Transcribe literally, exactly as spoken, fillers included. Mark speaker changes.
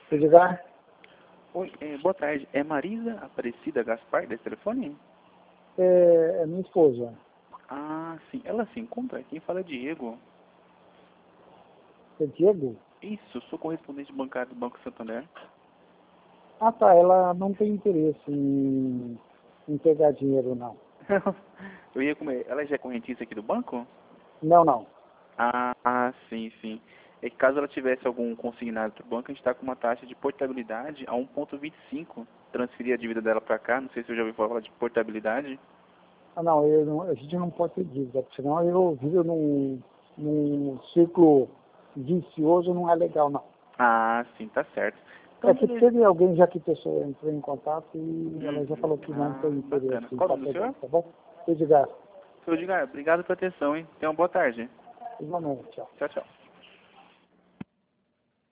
Speaker 1: Edgar?
Speaker 2: Oi, é, boa tarde. É Marisa Aparecida Gaspar desse telefone?
Speaker 1: É, é minha esposa.
Speaker 2: Ah, sim. Ela se encontra? Quem fala é Diego.
Speaker 1: É Diego?
Speaker 2: Isso, sou correspondente bancário do Banco Santander.
Speaker 1: Ah, tá. Ela não tem interesse em, em pegar dinheiro, não.
Speaker 2: Eu ia comer. Ela já é correntista aqui do banco?
Speaker 1: Não, não.
Speaker 2: Ah, ah, sim, sim. É que caso ela tivesse algum consignado do banco, a gente está com uma taxa de portabilidade a um vírgula vinte e cinco. Transferir a dívida dela para cá, não sei se eu já ouviu falar de portabilidade.
Speaker 1: Ah, não, eu não, a gente não pode ter dívida, porque senão eu vivo num, num círculo vicioso, não é legal, não.
Speaker 2: Ah, sim, tá certo. Então,
Speaker 1: É que
Speaker 2: beleza.
Speaker 1: teve alguém já que pessoa entrou em contato e
Speaker 2: Uhum.
Speaker 1: ela já falou que não tem
Speaker 2: Ah, bacana.
Speaker 1: interesse em
Speaker 2: Qual o
Speaker 1: estar
Speaker 2: nome do
Speaker 1: pegando,
Speaker 2: senhor?
Speaker 1: tá bom? Edgar,
Speaker 2: Seu Edgar, obrigado pela atenção, hein? Tenha uma boa tarde.
Speaker 1: igualmente, tchau.
Speaker 2: Tchau, tchau.